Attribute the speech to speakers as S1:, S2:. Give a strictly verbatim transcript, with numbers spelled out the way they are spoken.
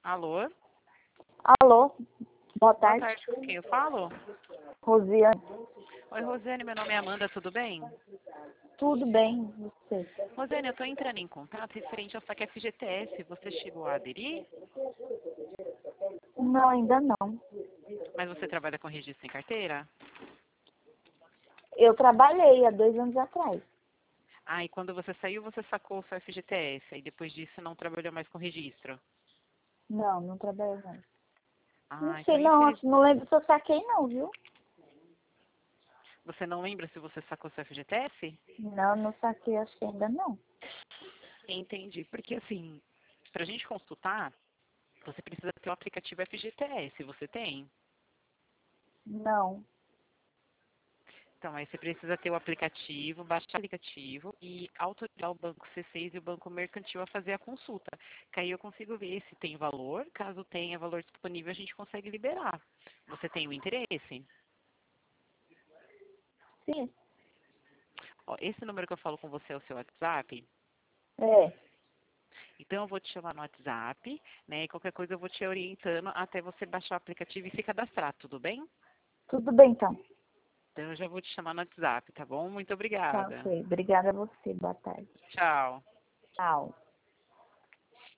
S1: Alô?
S2: Alô, boa
S1: Boa
S2: tarde.
S1: tarde, com quem eu falo?
S2: Rosiane.
S1: Oi, Rosane, meu nome é Amanda, tudo bem?
S2: Tudo bem, você?
S1: Rosane, eu estou entrando em contato referente ao saque F G T S. Você chegou a aderir?
S2: Não, ainda não.
S1: Mas você trabalha com registro em carteira?
S2: Eu trabalhei há dois anos atrás.
S1: Ah, e quando você saiu, você sacou o seu F G T S. E depois disso não trabalhou mais com registro?
S2: Não, não trabalhei mais. Não
S1: Ah,
S2: sei,
S1: então
S2: não,
S1: infeliz...
S2: acho- não lembro se eu saquei não, viu?
S1: Você não lembra se você sacou seu F G T S?
S2: Não, não saquei, acho que ainda não.
S1: Entendi, porque assim, para a gente consultar, você precisa ter o aplicativo F G T S. Você tem?
S2: Não.
S1: Então, aí você precisa ter o aplicativo, baixar o aplicativo e autorizar o Banco C seis e o Banco Mercantil a fazer a consulta. Que aí eu consigo ver se tem valor. Caso tenha valor disponível, a gente consegue liberar. Você tem o interesse?
S2: Sim.
S1: Ó, esse número que eu falo com você é o seu WhatsApp.
S2: É.
S1: Então, eu vou te chamar no WhatsApp, né? E qualquer coisa eu vou te orientando até você baixar o aplicativo e se cadastrar, tudo bem?
S2: Tudo bem, então.
S1: Então, eu já vou te chamar no WhatsApp, tá bom? Muito
S2: Tá,
S1: obrigada.
S2: ok. Obrigada a você. Boa tarde.
S1: Tchau.
S2: Tchau.